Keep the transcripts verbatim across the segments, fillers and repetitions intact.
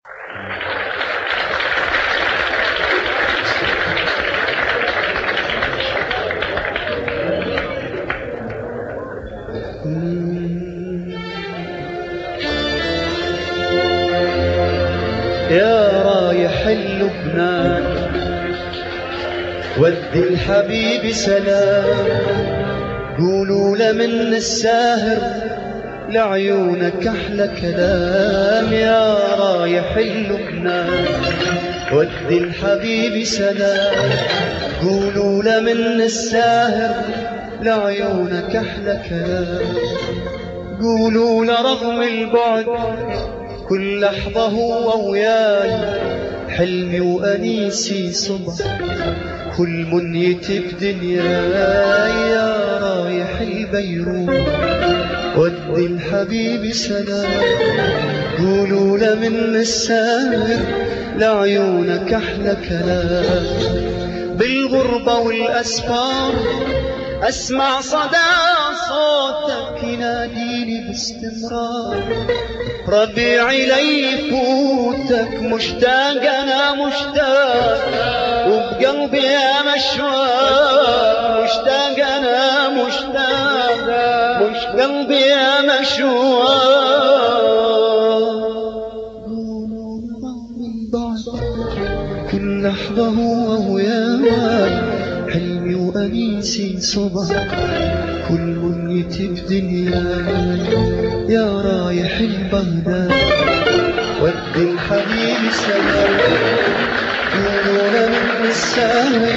يا رايح اللبنان ودي الحبيب سلام، قولوا له من الساهر لعيونك أحلى كلام. يا رايح اللبنان ودي الحبيب سلام، قولوا له من الساهر لعيونك أحلى كلام. قولوا له رغم البعد كل لحظة هو وياي، حلمي وأنيسي صبح كل منيتي بدنياي. يا رايح البيروت ودي الحبيب سلام، قولوا له من الساهر لعيونك أحلى كلام. بالغربة والأسفار أسمع صدى صوتك يناديني باستمرار، ربيعي ليفوتك مشتاق أنا مشتاق، وبقلبي يا مشواق مشتاق أنا مشتاق، مش قلبي يا مشواق. من بعد كل لحظة هو وياي، حلمي وأنيسي صبح كل منيتي بدنياي. يا رايح البغداد ودي الحبيب سلام، قولوا له من الساهر.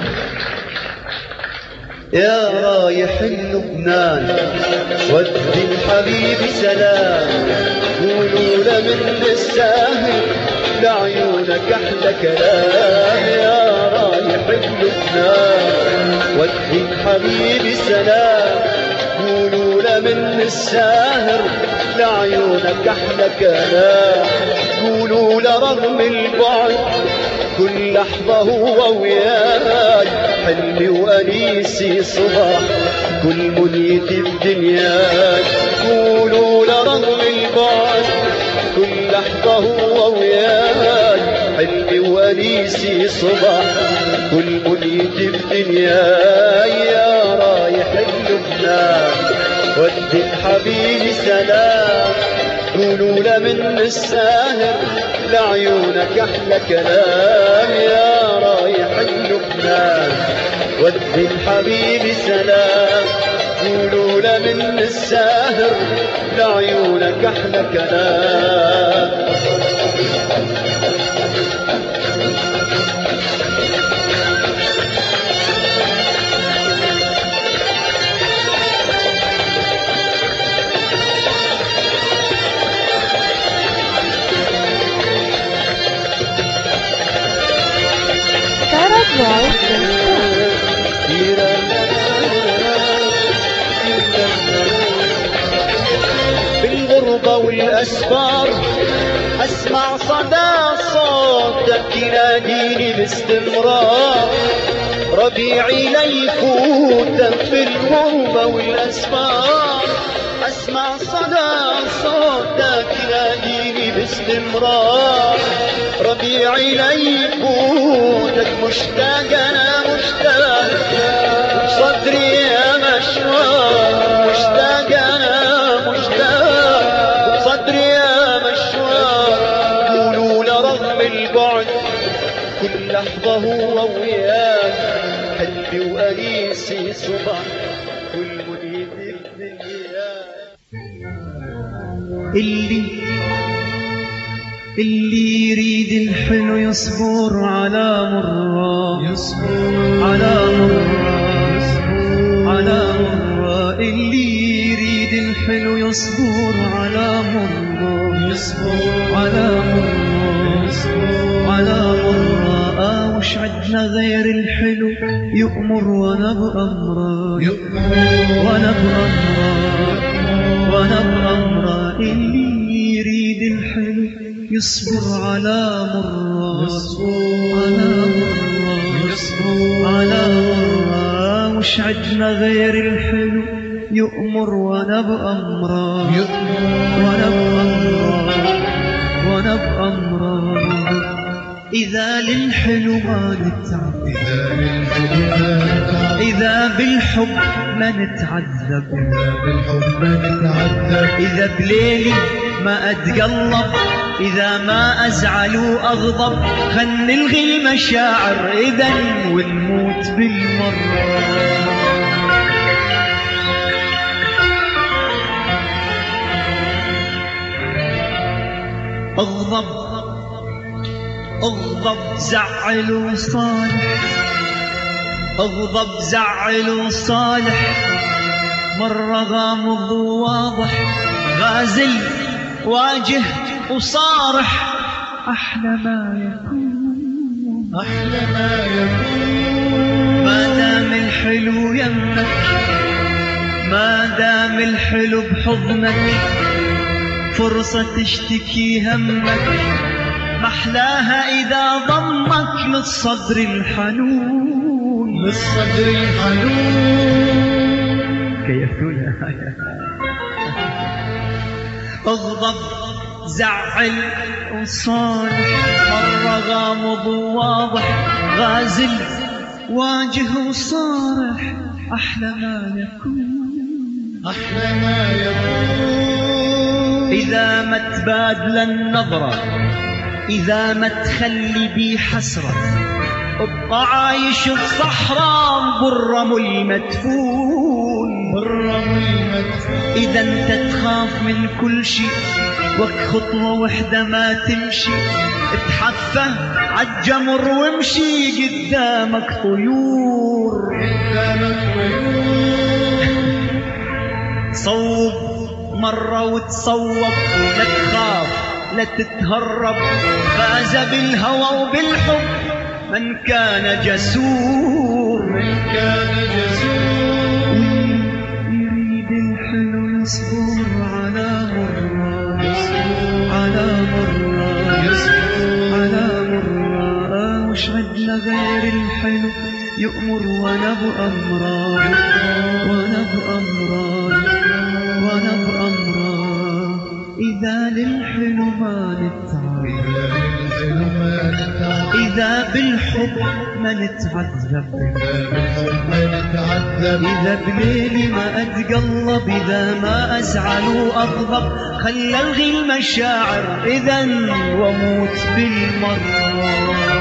يا رايح اللبنان ودي الحبيب سلام، قولوا له من الساهر لعيونك أحلى كلام. يا رايح اللبنان ودي الحبيب سلام، قولوا له من الساهر لعيونك أحلى كلام. قولوا له رغم البعد كل لحظة هو وياي، حلمي وأنيسي صبح كل منيتي بدنياي. قولوا له رغم البعد كل لحظة هو وياي، حلمي وأنيسي صبح كل منيتي بدنياي. يا رايح اللبنان ودي الحبيب سلام، قولوا له من الساهر لعيونك أحلى كلام. يا رايح اللبنان ودي الحبيب سلام، قولوا له من الساهر لعيونك أحلى كلام. بالغربة والأسفار أسمع صدى صوتك يناديني باستمرار، ربيعي ليفوتك في الغربة والأسفار. أسمع صدى صوتك يناديني باستمرار، ربيعي ليفوتك مشتاق أنا مشتاق، صدري يا مشواق مشتاق أنا مشتاق، صدري يا مشواق. قولوا له رغم البعد كل لحظة هو وياك، حلمي وأنيسي صبح كل منيتي بدنياك. اللي اللي يريد الحلو يصبر على مرة، يصبر على مرة، يصبر على مرة. اللي يريد الحلو يصبر على مرة، يصبر على مرة، يصبر على مرة. آه وش عدنا غير الحلو يؤمر وانا بأمره، يؤمر وانا بأمره، وانا بأمره. اللي يريد الحلو يصبر على مرة، يصبر على مرة، يصبر على مرة. وش عدنا غير الحلو يؤمر وانا بأمره، يؤمر وانا بأمره، وانا بأمراض. إذا للحلو ما نتعب، إذا بالحب ما نتعذب، إذا بليلي ما أتقلب، إذا ما أزعل وأغضب، خل نلغي المشاعر إذا ونموت بالمرة. اغضب اغضب زعل وصالح، اغضب زعل وصالح، مرة غامض وواضح، غازل واجه وصارح، أحلى ما يكون، أحلى ما يكون، ما دام الحلو يمك، ما دام الحلو بحضنك، فرصة تشتكي همك، محلاها إذا ضمك للصدر الحنون، للصدر الحنون. كيفتونا. اغضب زعل وصالح، مرة غامض وواضح، غازل واجه وصارح، أحلى ما يكون، أحلى ما يكون. إذا ما تبادل النظرة، إذا ما تخلي بي حسرة، ابقى عايش بصحراء بالرمل مدفون، بالرمل مدفون. إذا انت تخاف من كل شي، وك خطوة وحدة ما تمشي، اتحفه عالجمر وامشي، قدامك طيور، قدامك طيور. صوب مرة وتصوب، لا تخاف لا تتهرب، فاز بالهوى وبالحب من كان جسور، من كان جسور. يريد الحلو يصبر على مرة، على مرة، على مرة، وش عدنا غير الحلو يؤمر وانا بأمراض، وانا بأمراض، وانا بأمراض. إذا للحلو ما نتعب، إذا بالحب ما نتعذب، إذا بليلي ما أتقلب، إذا ما أزعل وأغضب، خل ألغي المشاعر إذا وأموت بالمرة.